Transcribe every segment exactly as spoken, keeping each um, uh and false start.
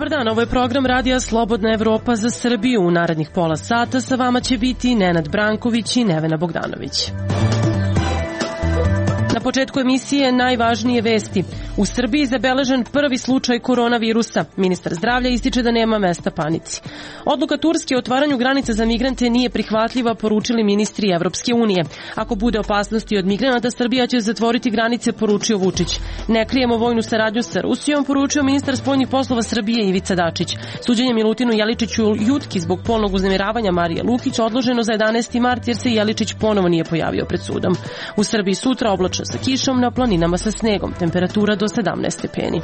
dan, ovo je program Radija Slobodna Evropa za Srbiju. U narednih pola sata sa vama će biti Nenad Branković i Nevena Bogdanović. Na početku emisije najvažnije vesti. U Srbiji zabeležen prvi slučaj koronavirusa. Ministar zdravlja ističe da nema mesta panici. Odluka Turske o otvaranju granice za migrante nije prihvatljiva, poručili ministri Evropske unije. Ako bude opasnosti od migranata, Srbija će zatvoriti granice, poručio Vučić. Ne krijemo vojnu saradnju sa Rusijom, poručio ministar spoljnih poslova Srbije Ivica Dačić. Suđenje Milutinu Jeličiću Jutki zbog polnog uznemiravanja Marije Lukić odloženo za jedanaesti mart jer se Jeličić ponovo nije pojavio pred sudom. U Srbiji sutra oblačno sa kišom, na planinama sa snegom, temperatura do sedamnaest stepeni.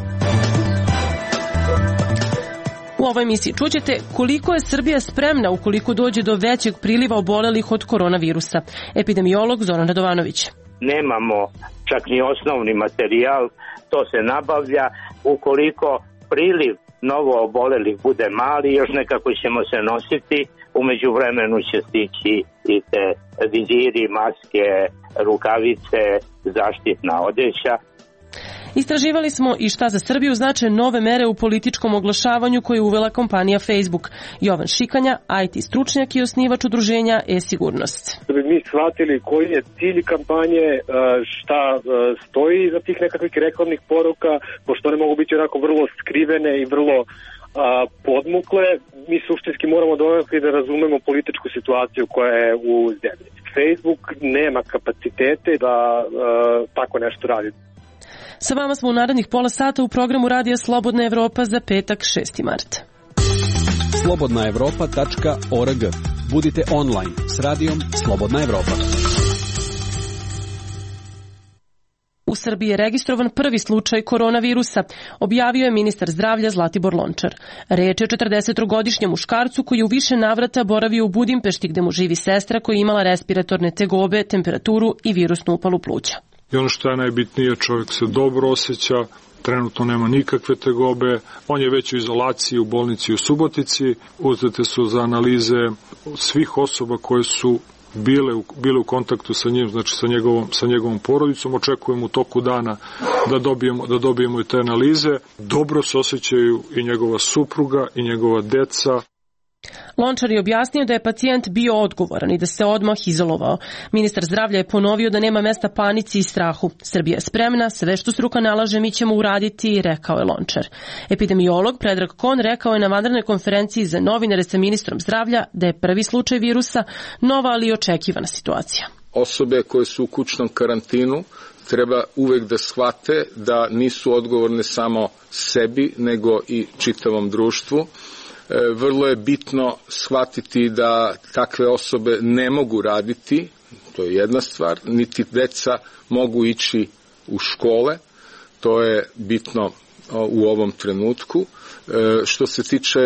U ovoj emisiji čućete koliko je Srbija spremna ukoliko dođe do većeg priliva obolelih od koronavirusa. Epidemiolog Zoran Radovanović. Nemamo čak ni osnovni materijal, to se nabavlja. Ukoliko priliv novo obolelih bude mali, još nekako ćemo se nositi. Umeđu vremenu će stići i te viziri, maske, rukavice, zaštitna odeća. Istraživali smo i šta za Srbiju znače nove mere u političkom oglašavanju koje je uvela kompanija Facebook. Jovan Šikanja, I T stručnjak i osnivač udruženja e-sigurnost. Da bi mi shvatili koji je cilj kampanje, šta stoji za tih nekakvih reklamnih poruka, pošto one mogu biti onako vrlo skrivene i vrlo podmukle, mi suštinski moramo donekle da razumemo političku situaciju koja je u zemlji. Facebook nema kapacitete da tako nešto radi. Sa vama smo u narednih pola sata u programu Radija Slobodna Evropa za petak šesti mart. slobodna evropa tačka org. Budite online s radijom Slobodna Evropa. U Srbiji je registrovan prvi slučaj koronavirusa, objavio je ministar zdravlja Zlatibor Lončar. Reč je o četrdesettrogodišnjem muškarcu koji je u više navrata boravio u Budimpešti gde mu živi sestra koja je imala respiratorne tegobe, temperaturu i virusnu upalu pluća. I ono što je najbitnije, čovjek se dobro osjeća, trenutno nema nikakve tegobe, on je već u izolaciji u bolnici u Subotici, uzete su za analize svih osoba koje su bile u, bile u kontaktu sa njim, znači sa njegovom, sa njegovom porodicom, očekujemo u toku dana da dobijemo, da dobijemo i te analize, dobro se osjećaju i njegova supruga i njegova deca. Lončar je objasnio da je pacijent bio odgovoran i da se odmah izolovao. Ministar zdravlja je ponovio da nema mesta panici i strahu. Srbija je spremna, sve što struka nalaže mi ćemo uraditi, rekao je Lončar. Epidemiolog Predrag Kon rekao je na vanrednoj konferenciji za novinare sa ministrom zdravlja da je prvi slučaj virusa nova ali i očekivana situacija. Osobe koje su u kućnom karantinu treba uvek da shvate da nisu odgovorne samo sebi nego i čitavom društvu. Vrlo je bitno shvatiti da takve osobe ne mogu raditi, to je jedna stvar, niti deca mogu ići u škole, to je bitno u ovom trenutku. Što se tiče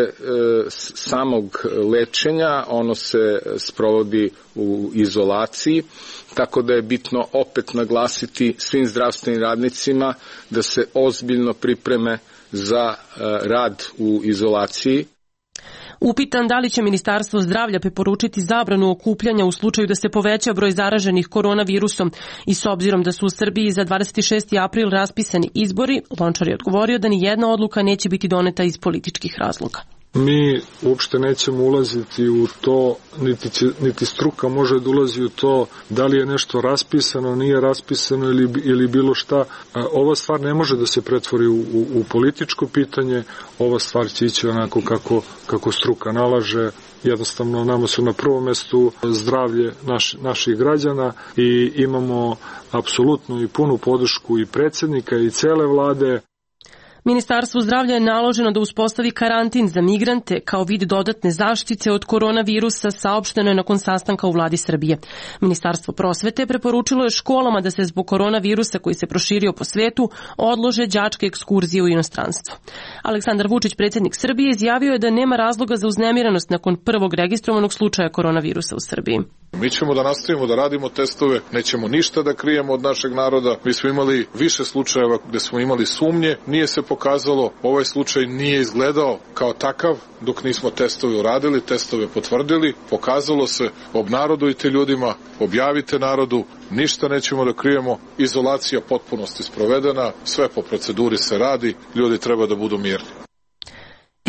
samog lečenja, ono se sprovodi u izolaciji, tako da je bitno opet naglasiti svim zdravstvenim radnicima da se ozbiljno pripreme za rad u izolaciji. Upitan da li će Ministarstvo zdravlja preporučiti zabranu okupljanja u slučaju da se poveća broj zaraženih koronavirusom i s obzirom da su u Srbiji za dvadeset šesti april raspisani izbori, Lončar je odgovorio da ni jedna odluka neće biti doneta iz političkih razloga. Mi uopšte nećemo ulaziti u to, niti, će, niti struka može da ulazi u to da li je nešto raspisano, nije raspisano ili, ili bilo šta. Ova stvar ne može da se pretvori u, u, u političko pitanje, ova stvar će ići onako kako, kako struka nalaže. Jednostavno nama su na prvom mestu zdravlje naš, naših građana i imamo apsolutnu i punu podršku i predsjednika i cele vlade. Ministarstvu zdravlja je naloženo da uspostavi karantin za migrante kao vid dodatne zaštite od koronavirusa, saopšteno je nakon sastanka u vladi Srbije. Ministarstvo prosvete preporučilo je školama da se zbog koronavirusa koji se proširio po svetu odlože đačke ekskurzije u inostranstvo. Aleksandar Vučić, predsjednik Srbije, izjavio je da nema razloga za uznemirenost nakon prvog registrovanog slučaja koronavirusa u Srbiji. Mi ćemo da nastavimo da radimo testove, nećemo ništa da krijemo od našeg naroda. Mi smo imali više slučajeva gde smo imali sumnje, nije se pokazalo, ovaj slučaj nije izgledao kao takav dok nismo testove uradili, testove potvrdili, pokazalo se, obnarodujte ljudima, objavite narodu, ništa nećemo da krijemo, izolacija potpunosti sprovedena, sve po proceduri se radi, ljudi treba da budu mirni.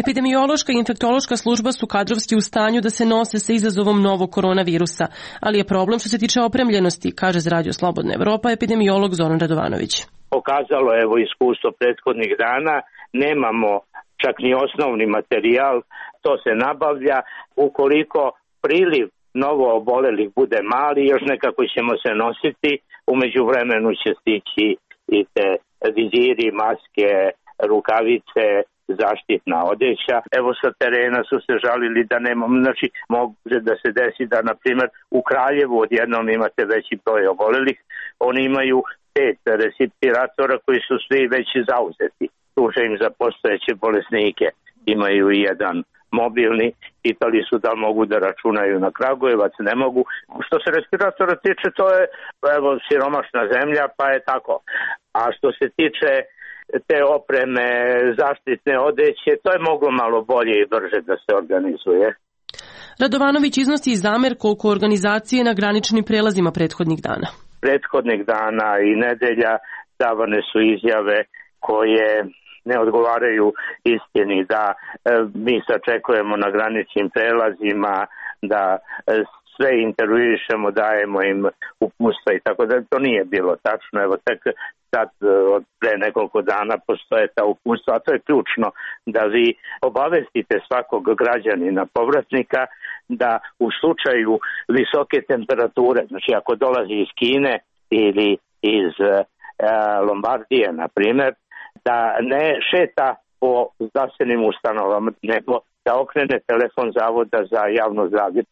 Epidemiološka i infektološka služba su kadrovski u stanju da se nose sa izazovom novog koronavirusa, ali je problem što se tiče opremljenosti, kaže za Radio Slobodna Evropa epidemiolog Zoran Radovanović. Pokazalo je evo iskustvo prethodnih dana, nemamo čak ni osnovni materijal, to se nabavlja. Ukoliko priliv novo obolelih bude mali, još nekako ćemo se nositi, umeđu vremenu će stići i te viziri, maske, rukavice, zaštitna odeća. Evo sa terena su se žalili da nemamo, znači može da se desi da na primjer u Kraljevu odjednom imate veći broj obolelih, oni imaju pet respiratora koji su svi već zauzeti. Služe im za postojeće bolesnike, imaju i jedan mobilni, pitali su da mogu da računaju na Kragujevac, ne mogu. Što se respiratora tiče, to je evo siromašna zemlja, pa je tako. A što se tiče te opreme, zaštitne odeće, to je moglo malo bolje i brže da se organizuje. Radovanović iznosi i zamerku oko organizacije na graničnim prelazima prethodnih dana. Prethodnih dana i nedelja davane su izjave koje ne odgovaraju istini, da e, mi sačekujemo na graničnim prelazima, da e, sve intervjuišemo, dajemo im uputstva i tako da to nije bilo tačno. Evo tek sad od pre nekoliko dana postoje ta uputstva, a to je ključno da vi obavestite svakog građanina povratnika da u slučaju visoke temperature, znači ako dolazi iz Kine ili iz e, Lombardije, na primjer, da ne šeta po zdravstvenim ustanovama, nego da okrene telefon Zavoda za javno zdravlje.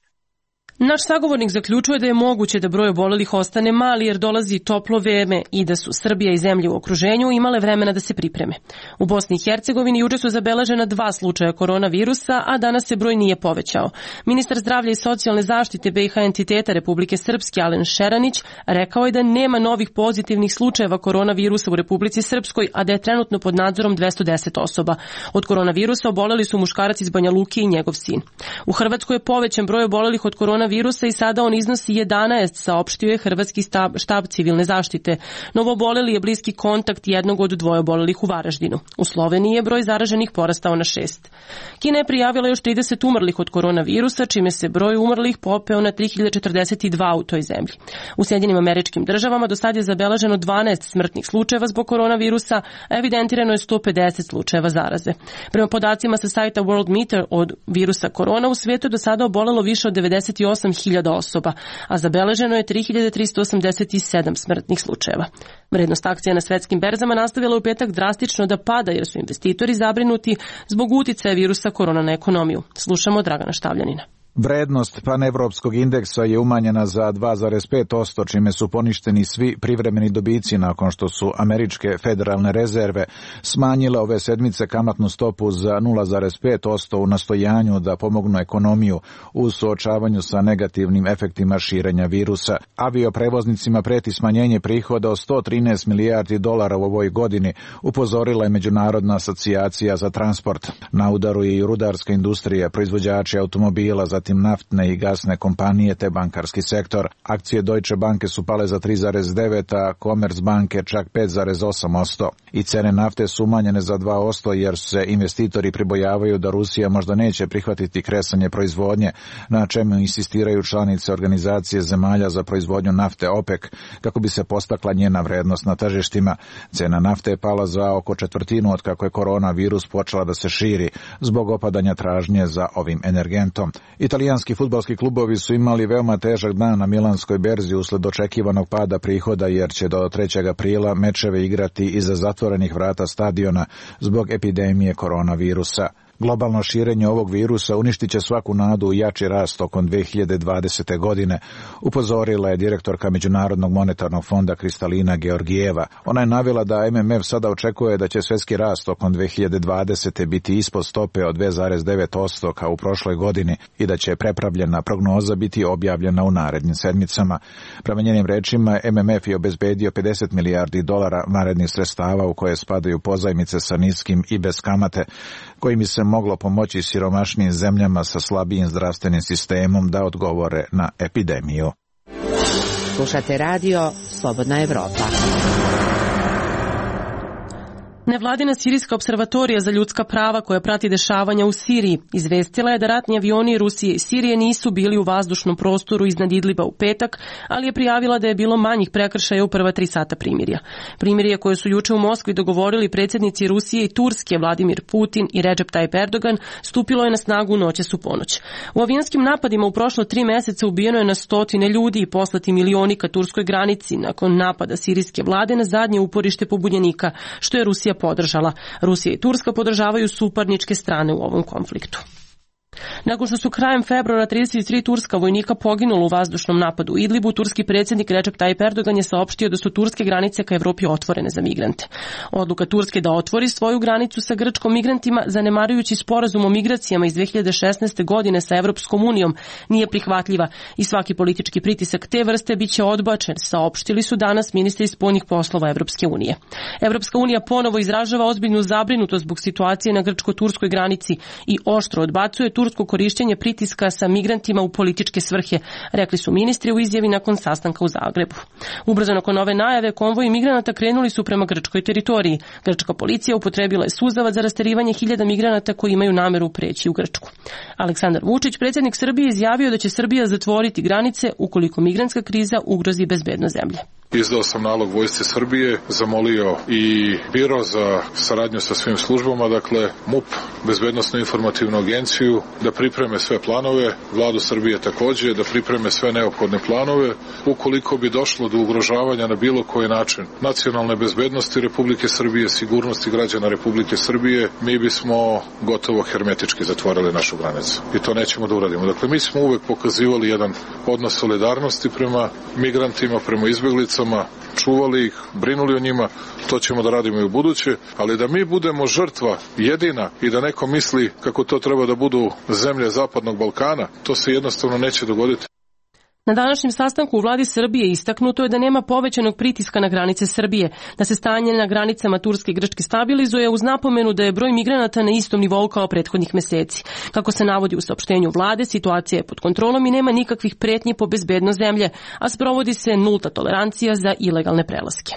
Naš sagovornik zaključuje da je moguće da broj obolelih ostane mali jer dolazi toplo vreme i da su Srbija i zemlje u okruženju imale vremena da se pripreme. U Bosni i Hercegovini juče su zabeležena dva slučaja koronavirusa, a danas se broj nije povećao. Ministar zdravlja i socijalne zaštite B iH entiteta Republike Srpske Alen Šeranić rekao je da nema novih pozitivnih slučajeva koronavirusa u Republici Srpskoj, a da je trenutno pod nadzorom dvesta deset osoba. Od koronavirusa oboleli su muškarac iz Banja Luke i njegov sin. U Hrvatskoj je povećan broj obolelih od koronavirusa virusa i sada on iznosi jedanaest, saopštio je Hrvatski štab, štab civilne zaštite. Novooboleli je bliski kontakt jednog od dvoje obolelih u Varaždinu. U Sloveniji je broj zaraženih porastao na šest. Kina je prijavila još trideset umrlih od koronavirusa, čime se broj umrlih popeo na tri hiljade četrdeset dva u toj zemlji. U Sjedinjenim Američkim Državama do sad je zabeleženo dvanaest smrtnih slučajeva zbog koronavirusa, a evidentirano je sto pedeset slučajeva zaraze. Prema podacima sa sajta World Meter od virusa korona u svijetu je do sada obolelo više od devedeset osam hiljada osoba, a zabeleženo je tri hiljade tristo osamdeset sedam smrtnih slučajeva. Vrednost akcija na svetskim berzama nastavila u petak drastično da pada jer su investitori zabrinuti zbog uticaja virusa korona na ekonomiju. Slušamo Dragana Štavljanina. Vrednost panevropskog indeksa je umanjena za dva zarez pet posto, čime su poništeni svi privremeni dobici nakon što su američke federalne rezerve smanjile ove sedmice kamatnu stopu za nula zarez pet posto u nastojanju da pomognu ekonomiju u suočavanju sa negativnim efektima širenja virusa. Avioprevoznicima preti smanjenje prihoda od sto trinaest milijardi dolara u ovoj godini, upozorila je Međunarodna asocijacija za transport. Na udaru je i rudarska industrija, proizvođači automobila, zatim naftne i gasne kompanije te bankarski sektor. Akcije Deutsche Banke su pale za tri zarez devet, a Commerzbanke čak pet zarez osam posto. I cene nafte su umanjene za dva posto jer se investitori pribojavaju da Rusija možda neće prihvatiti kresanje proizvodnje, na čemu insistiraju članice Organizacije zemalja za proizvodnju nafte OPEC, kako bi se postakla njena vrednost na tržištima. Cena nafte je pala za oko četvrtinu od kako je koronavirus počela da se širi zbog opadanja tražnje za ovim energentom. Italijanski fudbalski klubovi su imali veoma težak dan na milanskoj berzi usled očekivanog pada prihoda jer će do trećeg aprila mečeve igrati iza zatvorenih vrata stadiona zbog epidemije koronavirusa. Globalno širenje ovog virusa uništit će svaku nadu u jači rast tokom dve hiljade dvadesete. godine, upozorila je direktorka Međunarodnog monetarnog fonda Kristalina Georgijeva. Ona je navela da M M F sada očekuje da će svjetski rast tokom dve hiljade dvadesete. biti ispod stope od dva zarez devet posto kao u prošloj godini i da će prepravljena prognoza biti objavljena u narednim sedmicama. Prema njenim rečima, M M F je obezbedio pedeset milijardi dolara vanrednih sredstava u koje spadaju pozajmice sa niskim i bez kamate, kojim bi se moglo pomoći siromašnijim zemljama sa slabijim zdravstvenim sistemom da odgovore na epidemiju. Slušate radio Slobodna Evropa. Nevladina sirijska observatorija za ljudska prava koja prati dešavanja u Siriji izvestila je da ratni avioni Rusije i Sirije nisu bili u vazdušnom prostoru iznad Idliba u petak, ali je prijavila da je bilo manjih prekršaja u prva tri sata primirja. Primirje koje su juče u Moskvi dogovorili predsjednici Rusije i Turske Vladimir Putin i Recep Tayyip Erdogan stupilo je na snagu noćas u ponoć. U avionskim napadima u prošlo tri meseca ubijeno je na stotine ljudi i poslati milioni ka turskoj granici nakon napada sirijske vlade na zadnje uporište pobunjenika, što je Rusija podržala. Rusija i Turska podržavaju suparničke strane u ovom konfliktu. Nakon što su krajem februara trideset tri turska vojnika poginulo u vazdušnom napadu u Idlibu, turski predsjednik Recep Tayyip Erdogan je saopštio da su turske granice ka Evropi otvorene za migrante. Odluka Turske da otvori svoju granicu sa Grčkom migrantima, zanemarujući sporazum o migracijama iz dve hiljade šesnaeste. godine sa Evropskom unijom, nije prihvatljiva i svaki politički pritisak te vrste biće odbačen, saopštili su danas ministri spoljnih poslova Evropske unije. Evropska unija ponovo izražava ozbiljnu zabrinutost zbog situacije na grčko-turskoj granici i oštro odbacuje tursko korišćenje pritiska sa migrantima u političke svrhe, rekli su ministri u izjavi nakon sastanka u Zagrebu. Ubrzo nakon ove najave, konvoji migranata krenuli su prema grčkoj teritoriji. Grčka policija upotrebila je suzavac za rasterivanje hiljada migranata koji imaju nameru preći u Grčku. Aleksandar Vučić, predsjednik Srbije, izjavio da će Srbija zatvoriti granice ukoliko migrantska kriza ugrozi bezbednost zemlje. Izdao sam nalog Vojsci Srbije, zamolio i biro za saradnju sa svim službama, dakle M U P, Bezbednosnu informativnu agenciju, da pripreme sve planove, Vladu Srbije takođe, da pripreme sve neophodne planove, ukoliko bi došlo do ugrožavanja na bilo koji način nacionalne bezbednosti Republike Srbije, sigurnosti građana Republike Srbije, mi bismo gotovo hermetički zatvorili našu granicu. I to nećemo da uradimo. Dakle, mi smo uvek pokazivali jedan odnos solidarnosti prema migrantima, prema izbeglicama, čuvali ih, brinuli o njima, to ćemo da radimo i u buduće, ali da mi budemo žrtva jedina i da neko misli kako to treba da budu zemlje Zapadnog Balkana, to se jednostavno neće dogoditi. Na današnjem sastanku u vladi Srbije istaknuto je da nema povećanog pritiska na granice Srbije, da se stanje na granicama Turske i Grčke stabilizuje uz napomenu da je broj migranata na istom nivou kao prethodnih meseci. Kako se navodi u saopštenju vlade, situacija je pod kontrolom i nema nikakvih pretnji po bezbednost zemlje, a sprovodi se nulta tolerancija za ilegalne prelaske.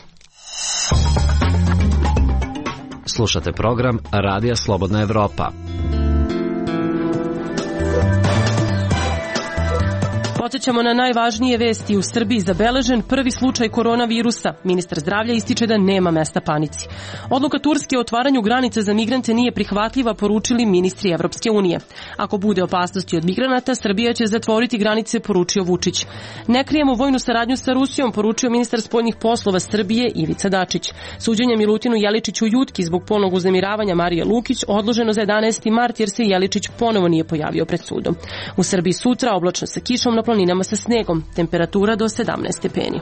Slušate program Radija Slobodna Evropa. Podsećamo na najvažnije vesti. U Srbiji zabeležen prvi slučaj koronavirusa. Ministar zdravlja ističe da nema mesta panici. Odluka Turske o otvaranju granica za migrante nije prihvatljiva, poručili ministri Evropske unije. Ako bude opasnosti od migranata, Srbija će zatvoriti granice, poručio Vučić. Ne krijemo vojnu saradnju sa Rusijom, poručio ministar spoljnih poslova Srbije Ivica Dačić. Suđenje Milutinu Jeličiću Jutki zbog ponovnog uznemiravanja Marije Lukić odloženo za jedanaesti mart jer se Jeličić ponovo nije pojavio pred sudom. U Srbiji sutra oblačno sa kišom, na planinama sa snegom, temperatura do sedamnaest stepeni.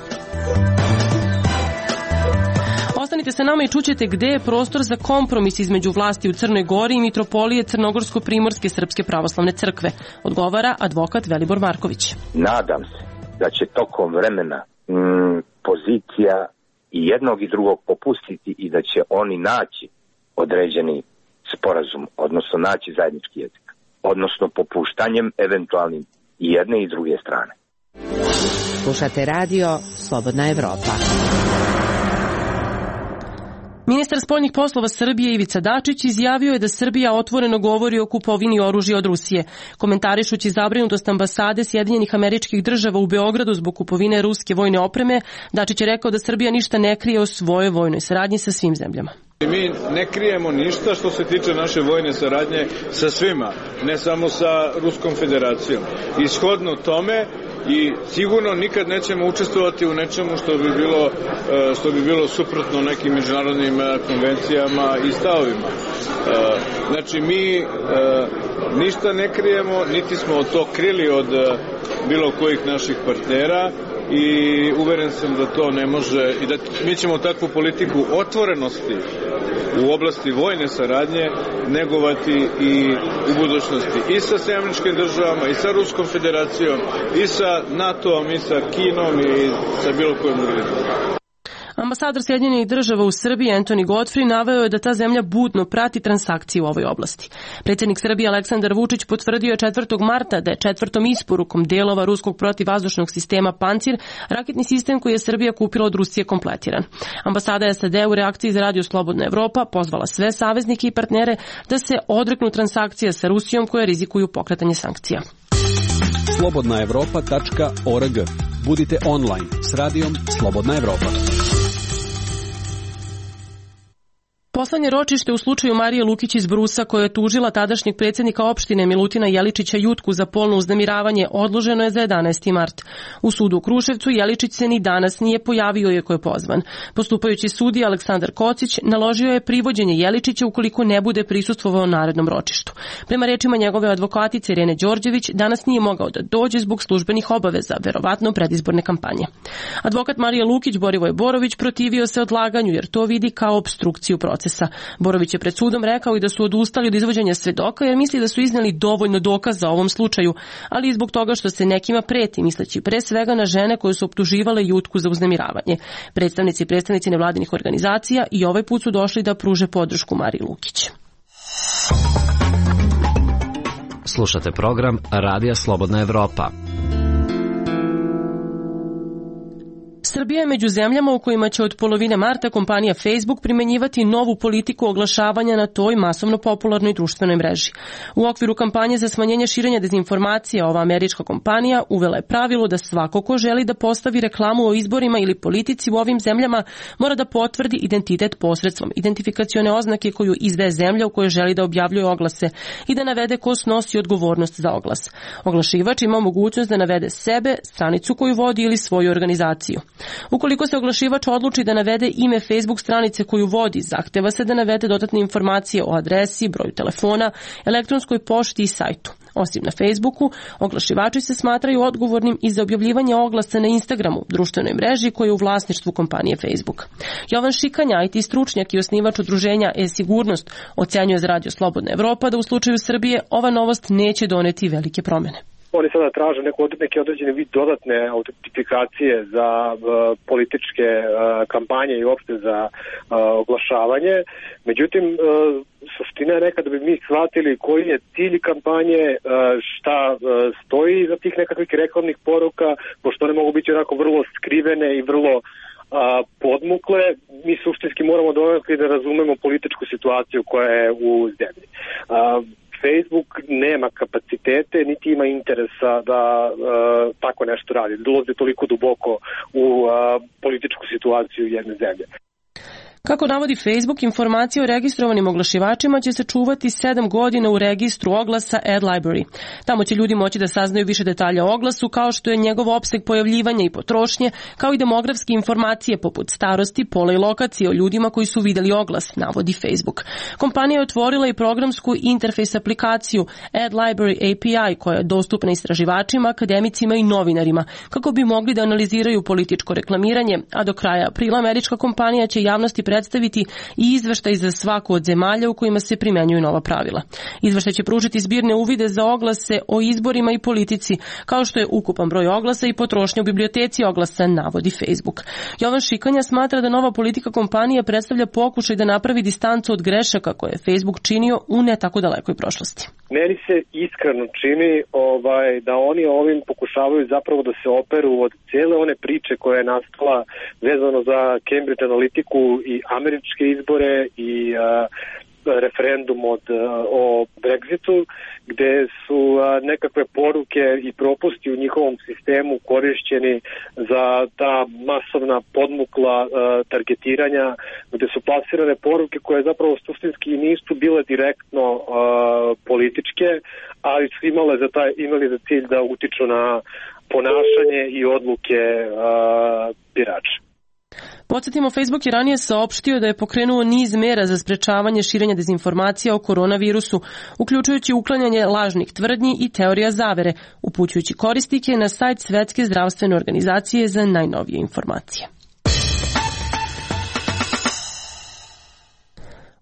Ostanite sa nama i čućete gde je prostor za kompromis između vlasti u Crnoj Gori i mitropolije Crnogorsko-Primorske Srpske pravoslavne crkve, odgovara advokat Velibor Marković. Nadam se da će tokom vremena mm, pozicija i jednog i drugog popustiti i da će oni naći određeni sporazum, odnosno naći zajednički jezik, odnosno popuštanjem eventualnim i jedne i druge strane. Slušate radio Slobodna Evropa. Ministar spoljnih poslova Srbije Ivica Dačić izjavio je da Srbija otvoreno govori o kupovini oružja od Rusije. Komentarišući zabrinutost ambasade Sjedinjenih Američkih Država u Beogradu zbog kupovine ruske vojne opreme, Dačić je rekao da Srbija ništa ne krije o svojoj vojnoj saradnji sa svim zemljama. Mi ne krijemo ništa što se tiče naše vojne saradnje sa svima, ne samo sa Ruskom federacijom. Ishodno tome i sigurno nikad nećemo učestvovati u nečemu što bi bilo, što bi bilo suprotno nekim međunarodnim konvencijama i stavovima. Znači mi ništa ne krijemo, niti smo to krili od bilo kojih naših partnera i uveren sam da to ne može i da mi ćemo takvu politiku otvorenosti u oblasti vojne saradnje negovati i u budućnosti i sa Sjedinjenim Američkim Državama i sa Ruskom federacijom i sa NATO-om i sa Kinom i sa bilo kojom drugim. Ambasador Sjedinjenih država u Srbiji Anthony Godfrey naveo je da ta zemlja budno prati transakcije u ovoj oblasti. Predsjednik Srbije Aleksandar Vučić potvrdio je četvrtog marta da je četvrtom isporukom delova ruskog protivvazdušnog sistema Pancir raketni sistem koji je Srbija kupila od Rusije kompletiran. Ambasada S A D u reakciji za Radio Slobodna Evropa pozvala sve saveznike i partnere da se odreknu transakcija sa Rusijom koje rizikuju pokretanje sankcija. slobodna evropa tačka org. Budite online s radijom Slobodna Evropa. Poslednje ročište u slučaju Marije Lukić iz Brusa, koja je tužila tadašnjeg predsjednika opštine Milutina Jeličića Jutku za polno uznemiravanje, odloženo je za jedanaesti mart. U sudu u Kruševcu Jeličić se ni danas nije pojavio iako je pozvan. Postupajući sudija Aleksandar Kocić naložio je privođenje Jeličića ukoliko ne bude prisustvovao narednom ročištu. Prema rečima njegove advokatice Irene Đorđević, danas nije mogao da dođe zbog službenih obaveza, verovatno predizborne kampanje. Advokat Marije Lukić Borivoje Borović protivio se odlaganju jer to vidi kao opstrukciju procesa. Borović je pred sudom rekao i da su odustali od izvođenja svedoka jer misli da su izneli dovoljno dokaza o ovom slučaju, ali i zbog toga što se nekima preti, misleći pre svega na žene koje su optuživale Jutku za uznemiravanje. Predstavnici i predstavnici nevladinih organizacija i ovaj put su došli da pruže podršku Mariji Lukić. Slušate program Radija Slobodna Evropa. Srbija je među zemljama u kojima će od polovine marta kompanija Facebook primenjivati novu politiku oglašavanja na toj masovno popularnoj društvenoj mreži. U okviru kampanje za smanjenje širenja dezinformacija ova američka kompanija uvela je pravilo da svako ko želi da postavi reklamu o izborima ili politici u ovim zemljama mora da potvrdi identitet posredstvom identifikacione oznake koju izdaje zemlja u kojoj želi da objavljuje oglase i da navede ko snosi odgovornost za oglas. Oglašivač ima mogućnost da navede sebe, stranicu koju vodi ili svoju organizaciju. Ukoliko se oglašivač odluči da navede ime Facebook stranice koju vodi, zahteva se da navede dodatne informacije o adresi, broju telefona, elektronskoj pošti i sajtu. Osim na Facebooku, oglašivači se smatraju odgovornim i za objavljivanje oglasa na Instagramu, društvenoj mreži koja je u vlasništvu kompanije Facebook. Jovan Šikanja, I T stručnjak i osnivač udruženja E-sigurnost, ocenjuje za Radio Slobodna Evropa da u slučaju Srbije ova novost neće doneti velike promene. Oni sada traže neko, neki određeni vid dodatne autentifikacije za uh, političke uh, kampanje i uopšte za uh, oglašavanje. Međutim, uh, suština je neka da bi mi shvatili koji je cilj kampanje, uh, šta uh, stoji za tih nekakvih reklamnih poruka, pošto one mogu biti onako vrlo skrivene i vrlo uh, podmukle. Mi suštinski moramo doneti da razumemo političku situaciju koja je u zemlji. Uh, Facebook nema kapacitete, niti ima interesa da uh, tako nešto radi. Dolazi toliko duboko u uh, političku situaciju jedne zemlje. Kako navodi Facebook, informacije o registrovanim oglašivačima će se čuvati sedam godina u registru oglasa Ad Library. Tamo će ljudi moći da saznaju više detalja o oglasu, kao što je njegov opseg pojavljivanja i potrošnje, kao i demografske informacije poput starosti, pola i lokacije o ljudima koji su videli oglas, navodi Facebook. Kompanija je otvorila i programsku interfejs aplikaciju Ad Library A P I, koja je dostupna istraživačima, akademicima i novinarima, kako bi mogli da analiziraju političko reklamiranje, a do kraja aprila američka kompanija će javnosti predstaviti i izveštaj za svaku od zemalja u kojima se primenjuju nova pravila. Izveštaj će pružiti zbirne uvide za oglase o izborima i politici, kao što je ukupan broj oglasa i potrošnja u biblioteci oglasa, navodi Facebook. Jovan Šikanja smatra da nova politika kompanije predstavlja pokušaj da napravi distancu od grešaka koje je Facebook činio u ne tako dalekoj prošlosti. Meni se iskreno čini ovaj, da oni ovim pokušavaju zapravo da se operu od cijele one priče koja je nastala vezano za Cambridge Analytiku i američke izbore i uh, referendum od, uh, o Brexitu, gde su uh, nekakve poruke i propusti u njihovom sistemu korišćeni za ta masovna podmukla uh, targetiranja, gde su plasirane poruke koje zapravo suštinski nisu bile direktno uh, političke, ali su imale za taj, imali za cilj da utiču na ponašanje i odluke uh, birača. Podsjetimo, Facebook je ranije saopštio da je pokrenuo niz mera za sprečavanje širenja dezinformacija o koronavirusu, uključujući uklanjanje lažnih tvrdnji i teorija zavere, upućujući korisnike na sajt Svetske zdravstvene organizacije za najnovije informacije.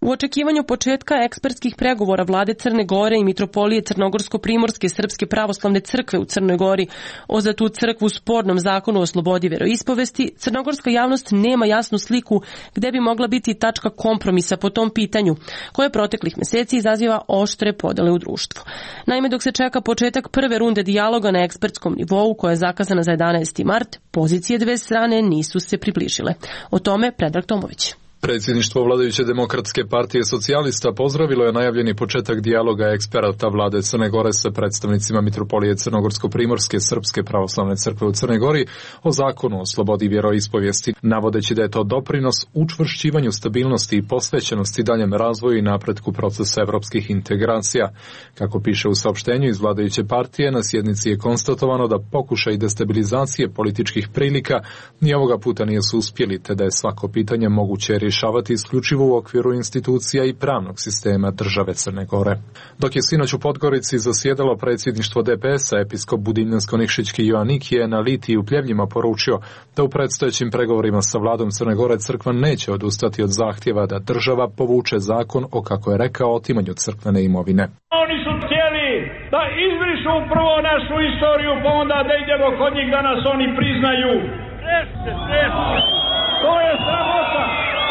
U očekivanju početka ekspertskih pregovora vlade Crne Gore i mitropolije Crnogorsko-primorske Srpske pravoslavne crkve u Crnoj Gori o za tu crkvu u spornom zakonu o slobodi veroispovesti, crnogorska javnost nema jasnu sliku gde bi mogla biti tačka kompromisa po tom pitanju, koje proteklih meseci izaziva oštre podele u društvu. Naime, dok se čeka početak prve runde dijaloga na ekspertskom nivou, koja je zakazana za jedanaesti mart, pozicije dve strane nisu se približile. O tome Predrag Tomović. Predsjedništvo vladajuće demokratske partije socijalista pozdravilo je najavljeni početak dijaloga eksperata vlade Crne Gore sa predstavnicima mitropolije Crnogorsko-primorske Srpske pravoslavne crkve u Crnoj Gori o zakonu o slobodi vjeroispovijesti, navodeći da je to doprinos učvršćivanju stabilnosti i posvećenosti daljem razvoju i napretku procesa evropskih integracija. Kako piše u saopštenju iz vladajuće partije, na sjednici je konstatovano da pokušaj destabilizacije političkih prilika ni ovoga puta nisu uspjeli, te da je svako pitanje moguće rješavati isključivo u okviru institucija i pravnog sistema države Crne Gore. Dok je sinoć u Podgorici zasjedalo predsjedništvo D P S-a, episkop Budimljansko-Nikšićki Joanik je na Litiji u Pljevljima poručio da u predstojećim pregovorima sa vladom Crne Gore crkva neće odustati od zahtjeva da država povuče zakon o, kako je rekao, otimanju crkvene imovine. Oni su htjeli da izbrišu prvo našu istoriju, pa onda da idemo kod njih da nas oni priznaju. Rešite, rešite. To je sramota.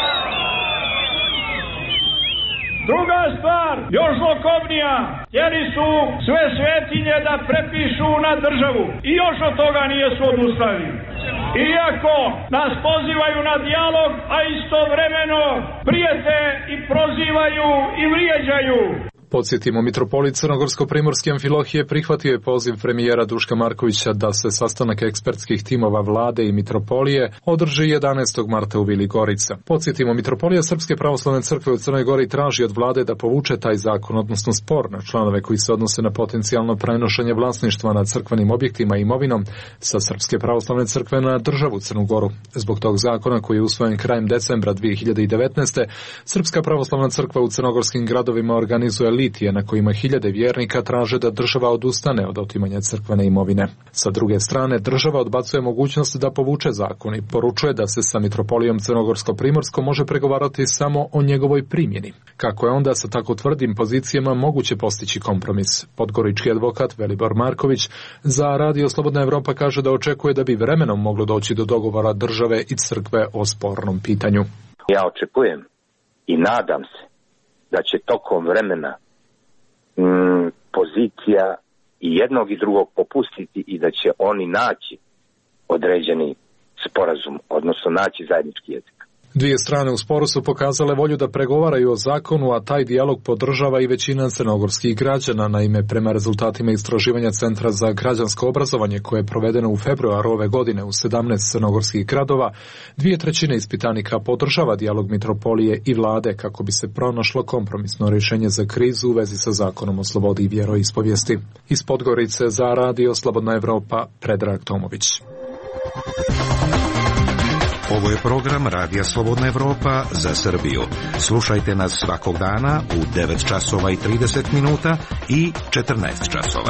Druga stvar, još zlokobnija, htjeli su sve svetinje da prepišu na državu i još od toga nije su odustali. Iako nas pozivaju na dijalog, a istovremeno prijete i prozivaju i vrijeđaju. Podsjetimo, mitropolit Crnogorsko-primorske Amfilohije prihvatio je poziv premijera Duška Markovića da se sastanak ekspertskih timova vlade i mitropolije održi jedanaestog marta u Vili Gorica. Podsjetimo, mitropolija Srpske pravoslavne crkve u Crnoj Gori traži od vlade da povuče taj zakon, odnosno spor na članove koji se odnose na potencijalno prenošenje vlasništva nad crkvenim objektima i imovinom sa Srpske pravoslavne crkve na državu Crnu Goru. Zbog tog zakona, koji je usvojen krajem decembra dvije hiljade devetnaeste. Srpska pravoslavna crkva u crnogorskim gradovima organizuje litije na kojima hiljade vjernika traže da država odustane od otimanja crkvene imovine. Sa druge strane, država odbacuje mogućnost da povuče zakon i poručuje da se sa mitropolijom Crnogorsko-primorskom može pregovarati samo o njegovoj primjeni. Kako je onda sa tako tvrdim pozicijama moguće postići kompromis? Podgorički advokat Velibor Marković za Radio Slobodna Evropa kaže da očekuje da bi vremenom moglo doći do dogovora države i crkve o spornom pitanju. Ja očekujem i nadam se da će tokom vremena mm, pozicija i jednog i drugog popustiti i da će oni naći određeni sporazum, odnosno naći zajednički jezik. Dvije strane u sporu su pokazale volju da pregovaraju o zakonu, a taj dijalog podržava i većina crnogorskih građana. Naime, prema rezultatima istraživanja Centra za građansko obrazovanje koje je provedeno u februaru ove godine u sedamnaest crnogorskih gradova, dvije trećine ispitanika podržava dijalog mitropolije i vlade kako bi se pronašlo kompromisno rješenje za krizu u vezi sa zakonom o slobodi i vjeroispovijesti. Iz Podgorice za Radio Slobodna Evropa, Predrag Tomović. Ovo je program Radija Slobodna Evropa za Srbiju. Slušajte nas svakog dana u devet časova i trideset minuta i četrnaest časova.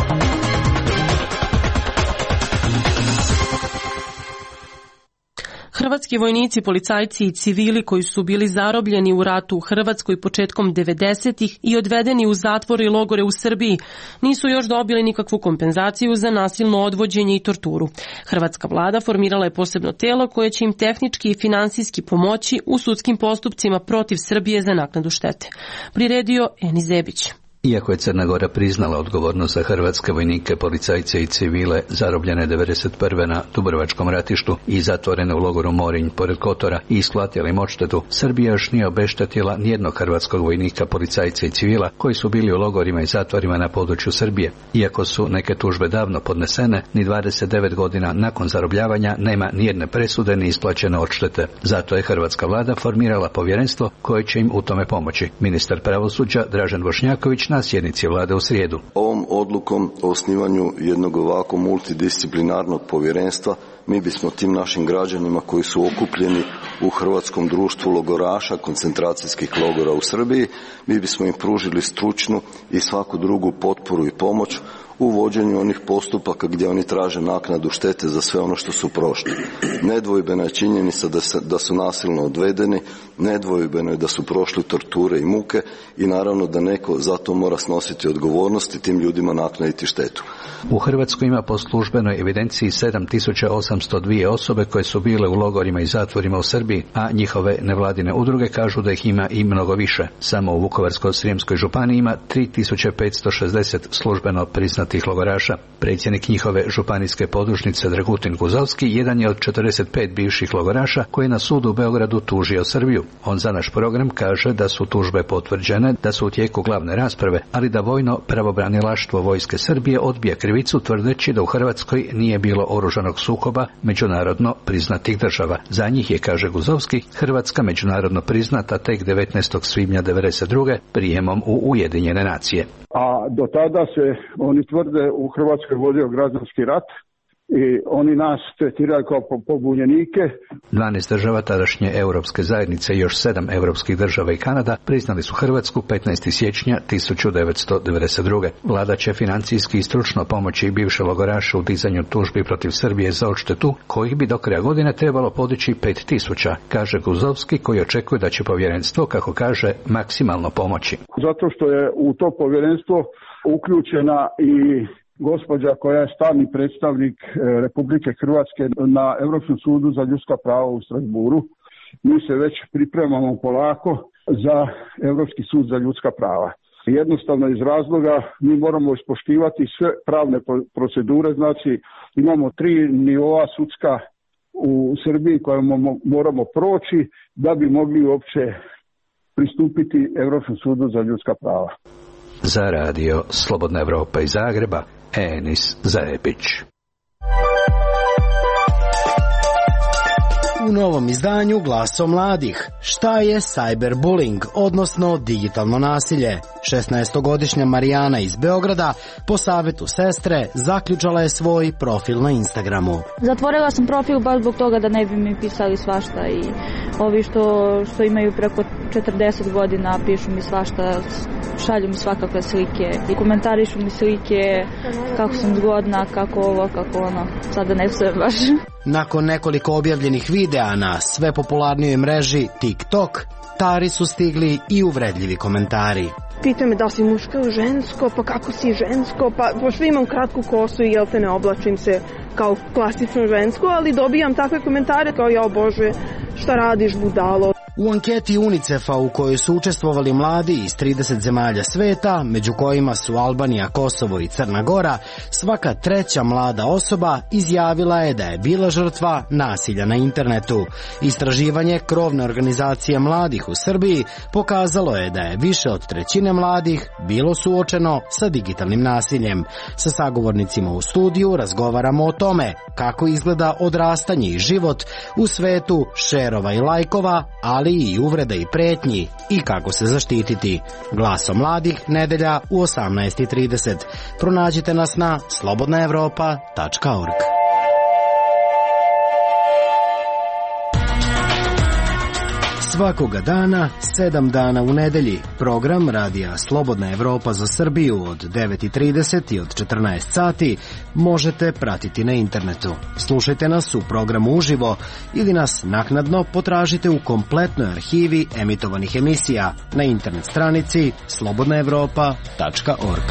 Hrvatski vojnici, policajci i civili koji su bili zarobljeni u ratu u Hrvatskoj početkom devedesetih i odvedeni u zatvore i logore u Srbiji nisu još dobili nikakvu kompenzaciju za nasilno odvođenje i torturu. Hrvatska vlada formirala je posebno telo koje će im tehnički i finansijski pomoći u sudskim postupcima protiv Srbije za naknadu štete. Priredio Eni Zebić. Iako je Crna Gora priznala odgovornost za hrvatske vojnike, policajce i civile zarobljene devedeset prve na Dubrovačkom ratištu i zatvorene u logoru Morinj pored Kotora i isplatila im odštetu, Srbija još nije obeštetila nijednog hrvatskog vojnika, policajca i civila koji su bili u logorima i zatvorima na području Srbije. Iako su neke tužbe davno podnesene, ni dvadeset devet godina nakon zarobljavanja nema nijedne presude ni isplaćene odštete. Zato je hrvatska vlada formirala povjerenstvo koje će im u tome pomoći. Ministar pravosuđa Dražen Bošnjaković na sjednici vlade u srijedu. Ovom odlukom o osnivanju jednog ovako multidisciplinarnog povjerenstva mi bismo tim našim građanima koji su okupljeni u hrvatskom društvu logoraša, koncentracijskih logora u Srbiji, mi bismo im pružili stručnu i svaku drugu potporu i pomoć u vođenju onih postupaka gdje oni traže naknadu štete za sve ono što su prošli. Nedvojbena je činjenica da, se, da su nasilno odvedeni, nedvojbeno je da su prošli torture i muke i naravno da neko za to mora snositi odgovornost i tim ljudima naknaditi štetu. U Hrvatskoj ima po službenoj evidenciji sedam tisuća osamsto dvije osobe koje su bile u logorima i zatvorima u Srbiji, a njihove nevladine udruge kažu da ih ima i mnogo više. Samo u Vukovarsko-srijemskoj županiji ima tri tisuće petsto šezdeset službeno priznatih logoraša. Predsjednik njihove županijske podružnice Dragutin Guzovski jedan je od četrdeset pet bivših logoraša koji je na sudu u Beogradu tužio Srbiju. On za naš program kaže da su tužbe potvrđene, da su u tijeku glavne rasprave, ali da vojno pravobranilaštvo vojske Srbije odbija krivicu tvrdeći da u Hrvatskoj nije bilo oružanog sukoba međunarodno priznatih država. Za njih je, kaže Guzovski, Hrvatska međunarodno priznata tek devetnaestog svibnja devedeset druge prijemom u Ujedinjene nacije. A do tada se oni tvrde u Hrvatskoj vodio građanski rat i oni nas tretiraju kao pobunjenike. dvanaest država tadašnje europske zajednice i još sedam europskih država i Kanada priznali su Hrvatsku petnaestog siječnja tisuću devetsto devedeset druge. Vlada će financijski i stručno pomoći bivše logoraše u dizanju tužbi protiv Srbije za odštetu, kojih bi do kraja godine trebalo podići pet tisuća, kaže Guzovski, koji očekuje da će povjerenstvo, kako kaže, maksimalno pomoći. Zato što je u to povjerenstvo uključena i gospođa koja je stalni predstavnik Republike Hrvatske na Europskom sudu za ljudska prava u Strasburu. Mi se već pripremamo polako za Europski sud za ljudska prava. Jednostavno iz razloga mi moramo ispoštivati sve pravne procedure, znači imamo tri nivoa sudska u Srbiji koje moramo proći da bi mogli uopće pristupiti Europskom sudu za ljudska prava. Za radio Slobodna Evropa iz Zagreba, Enis Zajepić. U novom izdanju Glasom mladih. Šta je cyberbullying, odnosno digitalno nasilje? šesnaestogodišnja Marijana iz Beograda po savjetu sestre zaključala je svoj profil na Instagramu. Zatvorila sam profil baš zbog toga da ne bi mi pisali svašta i ovi što, što imaju preko četrdeset godina pišu mi svašta, šalju mi svakakve slike i komentarišu mi slike kako sam zgodna, kako ovo, kako ono. Sada ne sve baš. Nakon nekoliko objavljenih videa na sve popularnijoj mreži TikTok, Tari su stigli i uvredljivi komentari. Pitaju me da si muško ili žensko, pa kako si žensko, pa pošto imam kratku kosu i jel te ne oblačim se kao klasično žensko, ali dobijam takve komentare kao ja, bože, šta radiš budalo. U anketi UNICEF-a u kojoj su učestvovali mladi iz trideset zemalja sveta, među kojima su Albanija, Kosovo i Crna Gora, svaka treća mlada osoba izjavila je da je bila žrtva nasilja na internetu. Istraživanje krovne organizacije mladih u Srbiji pokazalo je da je više od trećine mladih bilo suočeno sa digitalnim nasiljem. Sa sagovornicima u studiju razgovaramo o tome kako izgleda odrastanje i život u svetu šerova i lajkova, ali i uvreda i pretnji i kako se zaštititi. Glasom mladih, nedelja u osamnaest i trideset. Pronađite nas na slobodna evropa tačka org. Svakoga dana, sedam dana u nedelji, program Radija Slobodna Evropa za Srbiju od devet i trideset i od četrnaest sati možete pratiti na internetu. Slušajte nas u programu uživo ili nas naknadno potražite u kompletnoj arhivi emitovanih emisija na internet stranici slobodna evropa tačka org.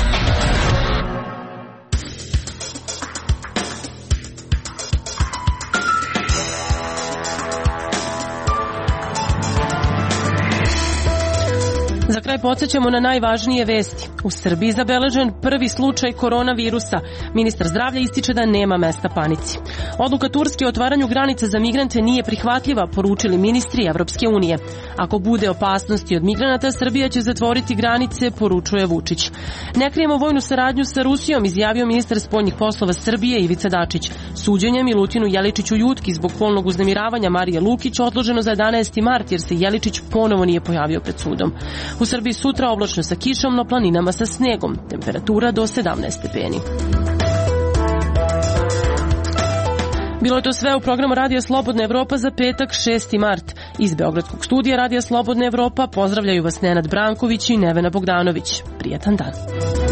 Za kraj podsjećamo na najvažnije vesti. U Srbiji zabeležen prvi slučaj koronavirusa. Ministar zdravlja ističe da nema mesta panici. Odluka Turske o otvaranju granica za migrante nije prihvatljiva, poručili ministri Evropske unije. Ako bude opasnosti od migranata, Srbija će zatvoriti granice, poručuje Vučić. Ne krijemo vojnu saradnju sa Rusijom, izjavio ministar spoljnih poslova Srbije Ivica Dačić. Suđenje Milutinu Jeličiću Jutki zbog polnog uznemiravanja Marije Lukić odloženo za jedanaesti mart jer se Jeličić ponovo nije pojavio pred sudom. U Srbiji sutra oblačno sa kišom, na planinama sa snegom. Temperatura do sedamnaest stepeni. Bilo je to sve u programu Radija Slobodna Evropa za petak šesti mart. Iz Beogradskog studija Radija Slobodna Evropa pozdravljaju vas Nenad Branković i Nevena Bogdanović. Prijatan dan.